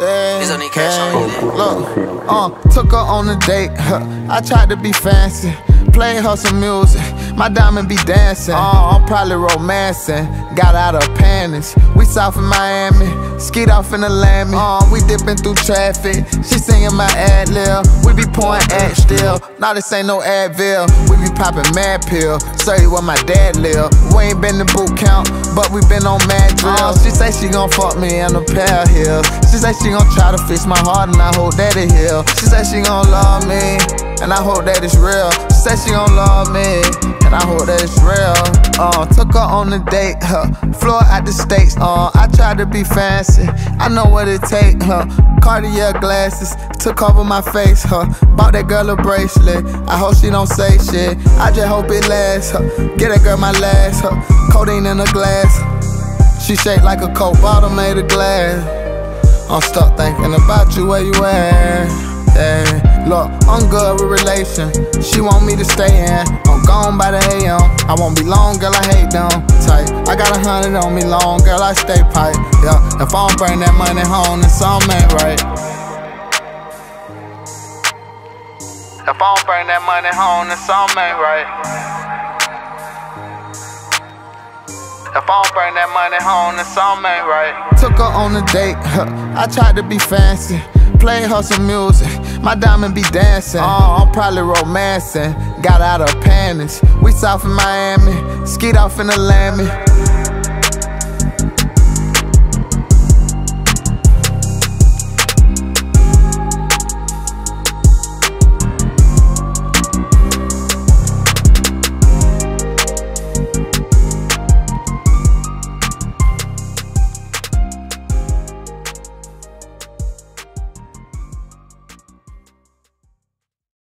Look, took her on a date, I tried to be fancy, played her some music, my diamond be dancing, I'm probably romancing, got out of panties, we south in Miami, skied off in the Lammy, we dipping through traffic, she singing my ad-lib, we be pouring ad still, nah this ain't no Advil, we be popping mad pill, show you where my dad live, we ain't been to boot camp, but we been on mad drills, she say she gon' fuck me in a pair of heels, she say she gon' try to fix my heart and I hope that it heal, she say she gon' love me, and I hope that it's real, she say she gon' love me, and I hope that it's real, took her on a date, flew out the States, I tried to be fancy, I know what it take, Cartier glasses, took over my face, bought that girl a bracelet, I hope she don't say shit, I just hope it lasts, get that girl my last, codeine in a glass, she shake like a Coke bottle made of glass, I'm stuck thinking about you, where you at? Yeah. Look, I'm good with relation, she want me to stay in, I'm gone by the AM, I won't be long, girl, I hate them tight, I got 100 on me long, girl, I stay pipe, yeah, if I don't bring that money home, then something ain't right. If I don't bring that money home, then something ain't right. If I don't bring that money home, then something ain't right. Took her on a date, I tried to be fancy, played her some music, my diamond be dancing, I'm probably romancing, got out of panties, we south in Miami, skied off in the Lammy,